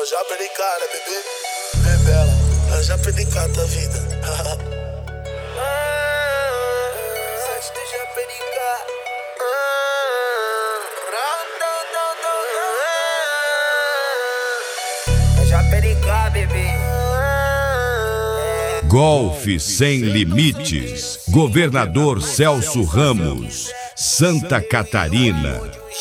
já perdi cara, bebê. Bebela, eu já perdi cara da vida. Sete de já perdi cara. Eu já perdi cara, bebê. Golfe Sem Limites, Governador Celso Ramos, Santa Catarina.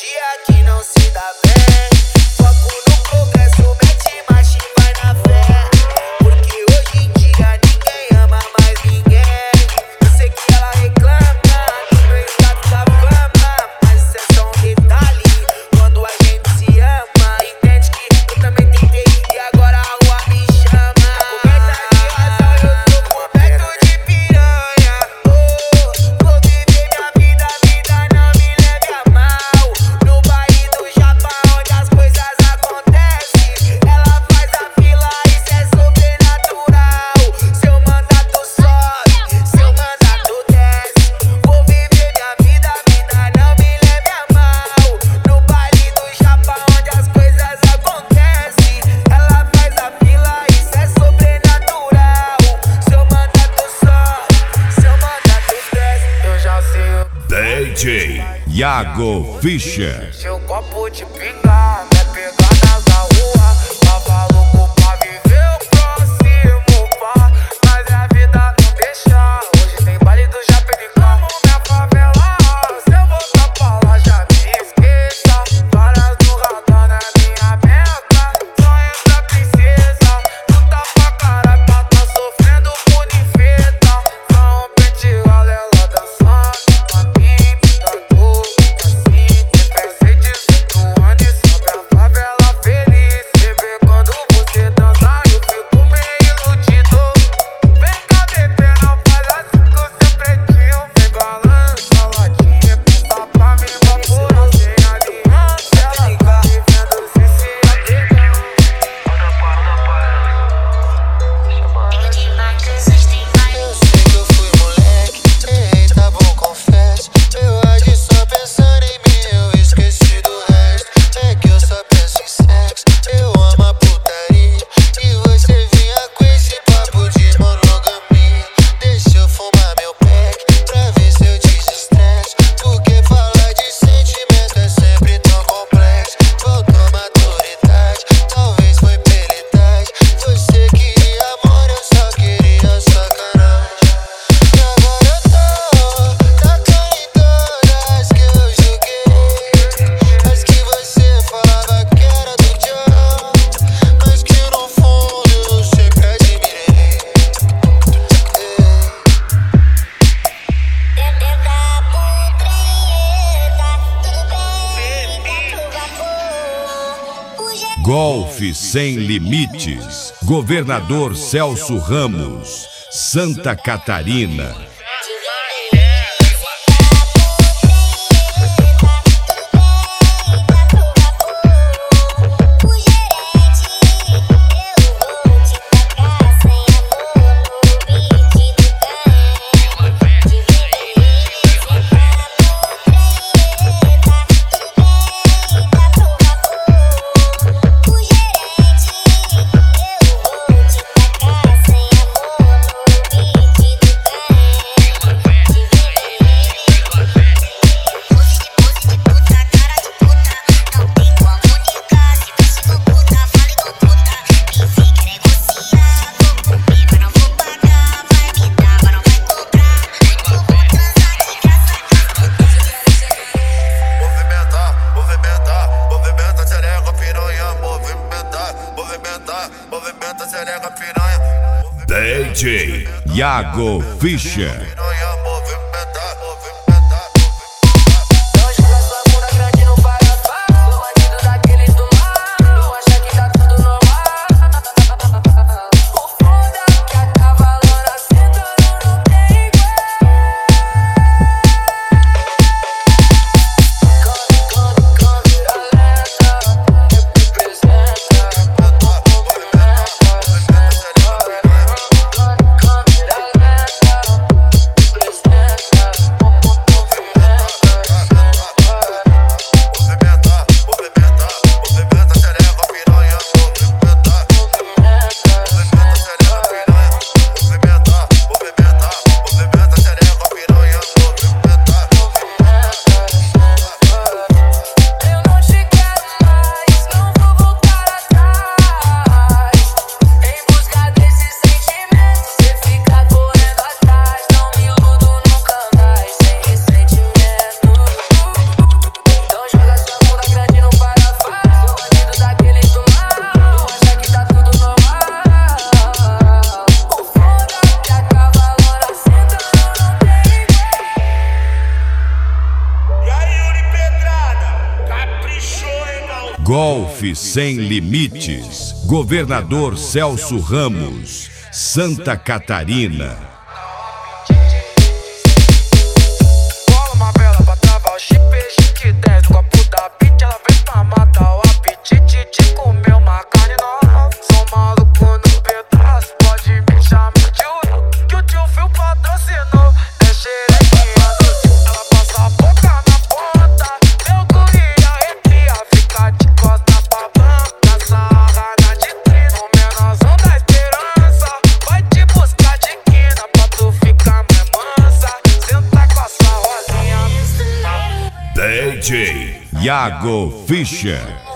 DJ Iago Fischer. Seu copo de pinga, vai pegar nas rua. Tava louco pra viver o próximo, pá. Mas a vida não deixa. Hoje tem baile do Japericá. Minha favela, se eu voltar pra lá, já me esqueça. Várias do radar na minha meta. Só entra princesa. Luta pra caralho, pra tá sofrendo por infeta. Só um pente ela dançando. Golfe Sem Limites, Governador Celso Ramos, Santa Catarina. DJ Iago Fischer. Golfe Sem Limites, Governador Celso Ramos, Santa Catarina. Cola uma vela pra travar o chip, chique 10 do copo da pitch. Ela vem pra matar o apetite de comer uma carne nova. Sou maluco no pedaço, pode me chamar de Uru, que o tio Phil patrocinou. É xerequinha do tio, ela passa a boca na ponta. Meu guria arrepia, fica de costas pra banca. Sarrada de trino, menorzão da esperança. Vai te buscar de quina pra tu ficar mais mansa. Senta com a sua rosinha. DJ Iago Fischer.